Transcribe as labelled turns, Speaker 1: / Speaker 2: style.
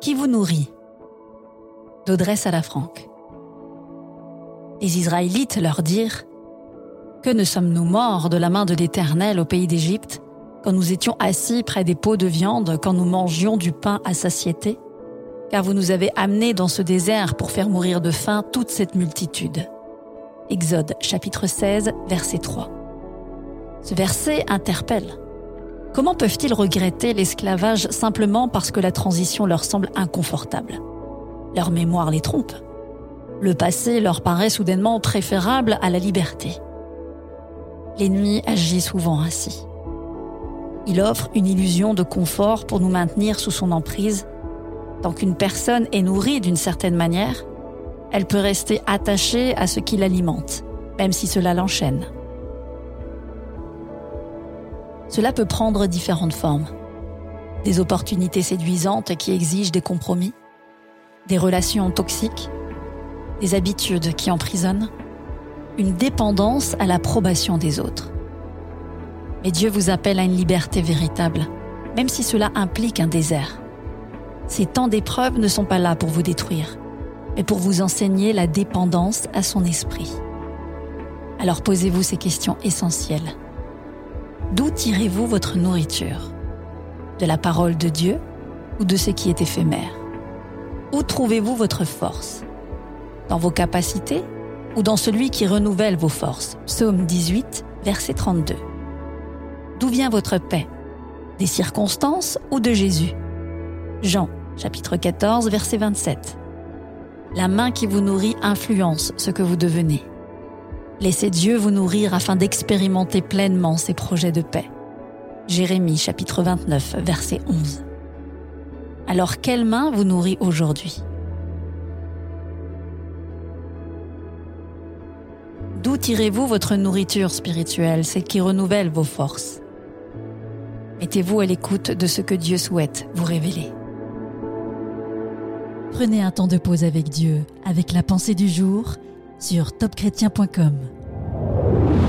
Speaker 1: Qui vous nourrit ? d'Audrey Salafranque. Les Israélites leur dirent : Que ne sommes-nous morts de la main de l'Éternel au pays d'Égypte, quand nous étions assis près des pots de viande, quand nous mangions du pain à satiété ? Car vous nous avez amenés dans ce désert pour faire mourir de faim toute cette multitude. Exode chapitre 16, verset 3. Ce verset interpelle. Comment peuvent-ils regretter l'esclavage simplement parce que la transition leur semble inconfortable ? Leur mémoire les trompe. Le passé leur paraît soudainement préférable à la liberté. L'ennemi agit souvent ainsi. Il offre une illusion de confort pour nous maintenir sous son emprise. Tant qu'une personne est nourrie d'une certaine manière, elle peut rester attachée à ce qui l'alimente, même si cela l'enchaîne. Cela peut prendre différentes formes. Des opportunités séduisantes qui exigent des compromis, des relations toxiques, des habitudes qui emprisonnent, une dépendance à l'approbation des autres. Mais Dieu vous appelle à une liberté véritable, même si cela implique un désert. Ces temps d'épreuve ne sont pas là pour vous détruire, mais pour vous enseigner la dépendance à son esprit. Alors posez-vous ces questions essentielles. D'où tirez-vous votre nourriture ? De la parole de Dieu ou de ce qui est éphémère ? Où trouvez-vous votre force ? Dans vos capacités ou dans celui qui renouvelle vos forces ? Psaume 18, verset 32. D'où vient votre paix ? Des circonstances ou de Jésus ? Jean, chapitre 14, verset 27. La main qui vous nourrit influence ce que vous devenez. Laissez Dieu vous nourrir afin d'expérimenter pleinement ses projets de paix. Jérémie, chapitre 29, verset 11. Alors, quelle main vous nourrit aujourd'hui ? D'où tirez-vous votre nourriture spirituelle, celle qui renouvelle vos forces ? Mettez-vous à l'écoute de ce que Dieu souhaite vous révéler.
Speaker 2: Prenez un temps de pause avec Dieu, avec la pensée du jour, sur topchrétien.com.